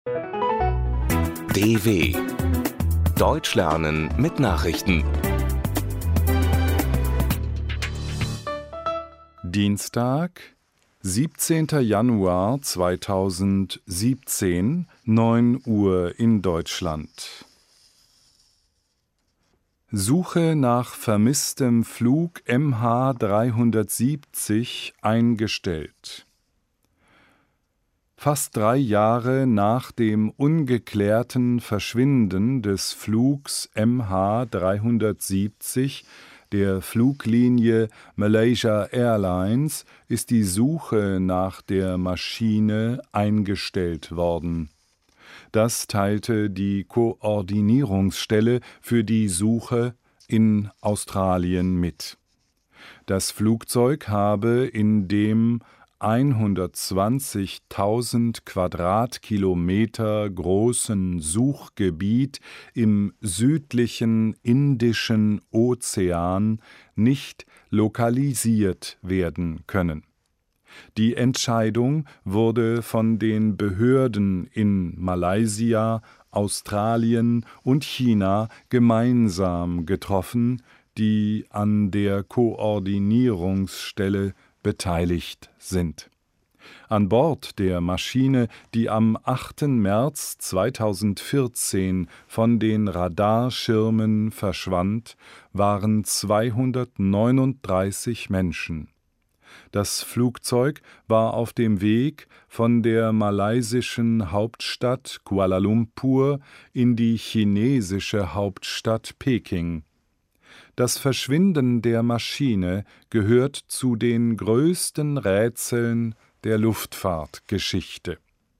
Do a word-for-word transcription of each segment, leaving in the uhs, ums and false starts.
D W Deutsch lernen mit Nachrichten. Dienstag, siebzehnter Januar zweitausendsiebzehn, neun Uhr in Deutschland. Suche nach vermisstem Flug M H dreihundertsiebzig eingestellt. Fast drei Jahre nach dem ungeklärten Verschwinden des Flugs M H dreihundertsiebzig der Fluglinie Malaysia Airlines ist die Suche nach der Maschine eingestellt worden. Das teilte die Koordinierungsstelle für die Suche in Australien mit. Das Flugzeug habe in dem hundertzwanzigtausend Quadratkilometer großen Suchgebiet im südlichen Indischen Ozean nicht lokalisiert werden können. Die Entscheidung wurde von den Behörden in Malaysia, Australien und China gemeinsam getroffen, die an der Koordinierungsstelle beteiligt sind. An Bord der Maschine, die am achten März zweitausendvierzehn von den Radarschirmen verschwand, waren zweihundertneununddreißig Menschen. Das Flugzeug war auf dem Weg von der malaysischen Hauptstadt Kuala Lumpur in die chinesische Hauptstadt Peking. Das Verschwinden der Maschine gehört zu den größten Rätseln der Luftfahrtgeschichte.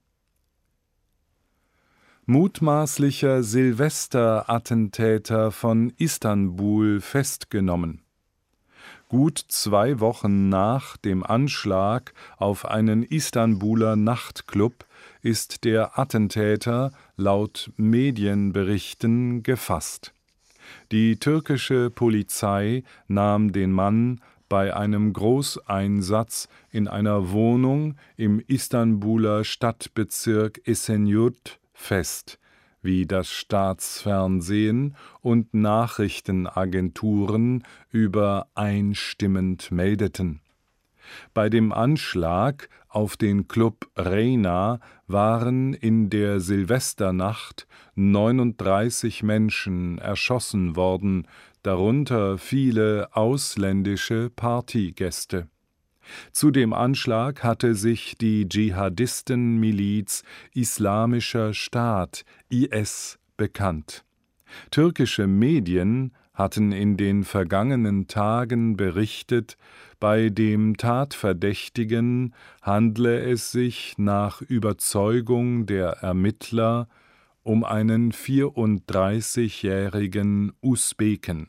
Mutmaßlicher Silvesterattentäter von Istanbul festgenommen. Gut zwei Wochen nach dem Anschlag auf einen Istanbuler Nachtclub ist der Attentäter laut Medienberichten gefasst. Die türkische Polizei nahm den Mann bei einem Großeinsatz in einer Wohnung im Istanbuler Stadtbezirk Esenyurt fest, wie das Staatsfernsehen und Nachrichtenagenturen übereinstimmend meldeten. Bei dem Anschlag auf den Club Reyna waren in der Silvesternacht neununddreißig Menschen erschossen worden, darunter viele ausländische Partygäste. Zu dem Anschlag hatte sich die Dschihadistenmiliz Islamischer Staat I S bekannt. Türkische Medien hatten in den vergangenen Tagen berichtet, bei dem Tatverdächtigen handle es sich nach Überzeugung der Ermittler um einen vierunddreißigjährigen Usbeken.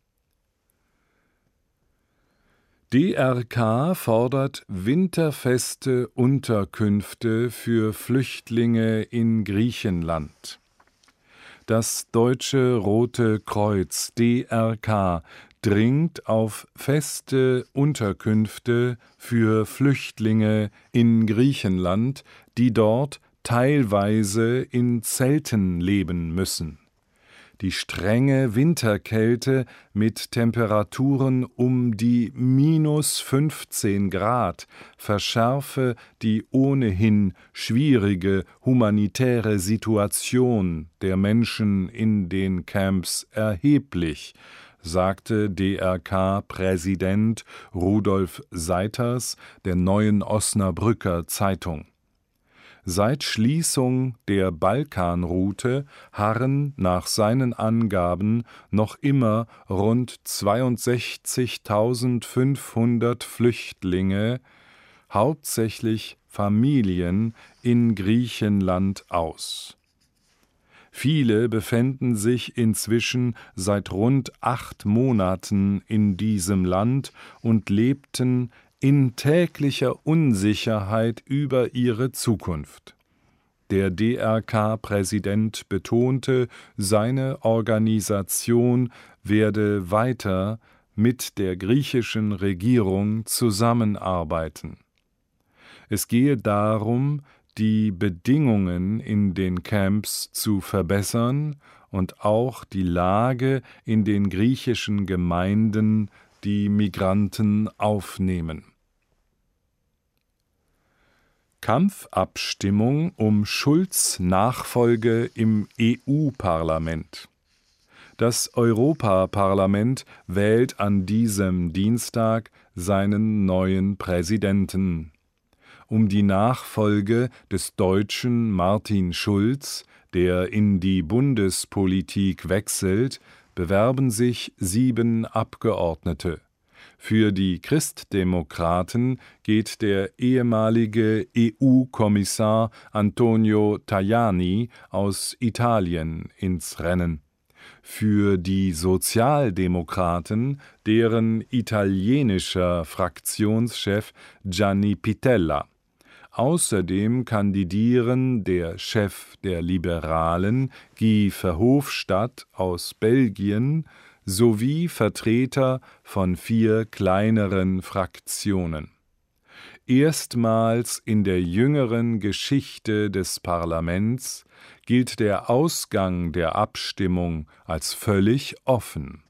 D R K fordert winterfeste Unterkünfte für Flüchtlinge in Griechenland. Das Deutsche Rote Kreuz D R K dringt auf feste Unterkünfte für Flüchtlinge in Griechenland, die dort teilweise in Zelten leben müssen. Die strenge Winterkälte mit Temperaturen um die minus fünfzehn Grad verschärfe die ohnehin schwierige humanitäre Situation der Menschen in den Camps erheblich, sagte D R K-Präsident Rudolf Seiters der Neuen Osnabrücker Zeitung. Seit Schließung der Balkanroute harren nach seinen Angaben noch immer rund zweiundsechzigtausendfünfhundert Flüchtlinge, hauptsächlich Familien, in Griechenland aus. Viele befänden sich inzwischen seit rund acht Monaten in diesem Land und lebten in täglicher Unsicherheit über ihre Zukunft. Der D R K-Präsident betonte, seine Organisation werde weiter mit der griechischen Regierung zusammenarbeiten. Es gehe darum, die Bedingungen in den Camps zu verbessern und auch die Lage in den griechischen Gemeinden, die Migranten aufnehmen. Kampfabstimmung um Schulz' Nachfolge im E U-Parlament. Das Europaparlament wählt an diesem Dienstag seinen neuen Präsidenten. Um die Nachfolge des Deutschen Martin Schulz, der in die Bundespolitik wechselt, bewerben sich sieben Abgeordnete. Für die Christdemokraten geht der ehemalige E U-Kommissar Antonio Tajani aus Italien ins Rennen. Für die Sozialdemokraten deren italienischer Fraktionschef Gianni Pittella. Außerdem kandidieren der Chef der Liberalen Guy Verhofstadt aus Belgien sowie Vertreter von vier kleineren Fraktionen. Erstmals in der jüngeren Geschichte des Parlaments gilt der Ausgang der Abstimmung als völlig offen.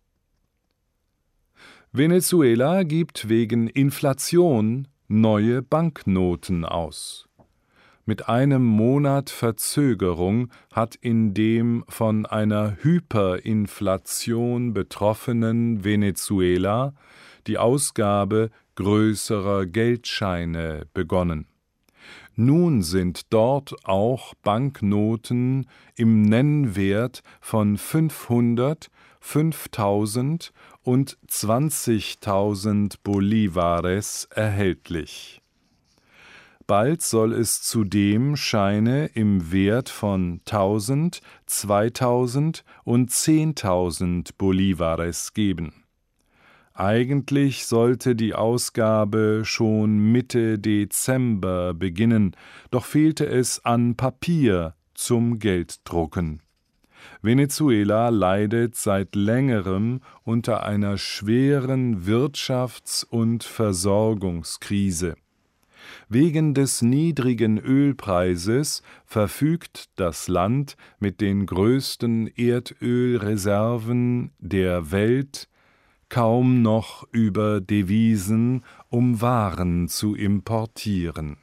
Venezuela gibt wegen Inflation neue Banknoten aus. Mit einem Monat Verzögerung hat in dem von einer Hyperinflation betroffenen Venezuela die Ausgabe größerer Geldscheine begonnen. Nun sind dort auch Banknoten im Nennwert von fünfhundert, fünftausend und zwanzigtausend Bolivares erhältlich. Bald soll es zudem Scheine im Wert von tausend, zweitausend und zehntausend Bolivares geben. Eigentlich sollte die Ausgabe schon Mitte Dezember beginnen, doch fehlte es an Papier zum Gelddrucken. Venezuela leidet seit längerem unter einer schweren Wirtschafts- und Versorgungskrise. Wegen des niedrigen Ölpreises verfügt das Land mit den größten Erdölreserven der Welt kaum noch über Devisen, um Waren zu importieren.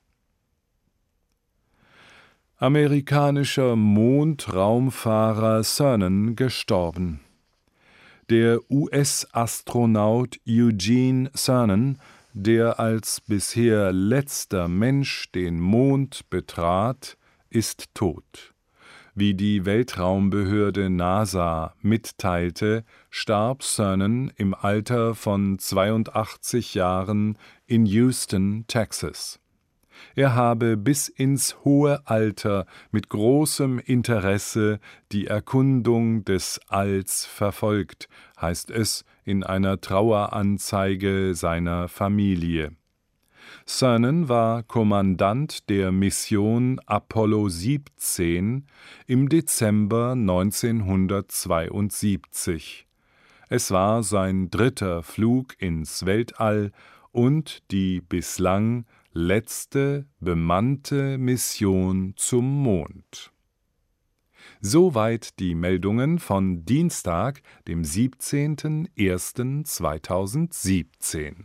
Amerikanischer Mondraumfahrer Cernan gestorben. Der U S-Astronaut Eugene Cernan, der als bisher letzter Mensch den Mond betrat, ist tot. Wie die Weltraumbehörde NASA mitteilte, starb Cernan im Alter von zweiundachtzig Jahren in Houston, Texas. Er habe bis ins hohe Alter mit großem Interesse die Erkundung des Alls verfolgt, heißt es in einer Traueranzeige seiner Familie. Cernan war Kommandant der Mission Apollo siebzehn im Dezember neunzehnhundertzweiundsiebzig. Es war sein dritter Flug ins Weltall und die bislang letzte bemannte Mission zum Mond. Soweit die Meldungen von Dienstag, dem siebzehnten ersten zweitausendsiebzehn.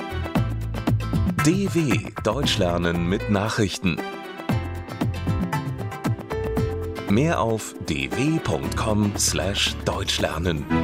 D W Deutsch lernen mit Nachrichten. Mehr auf d w punkt com slash deutschlernen.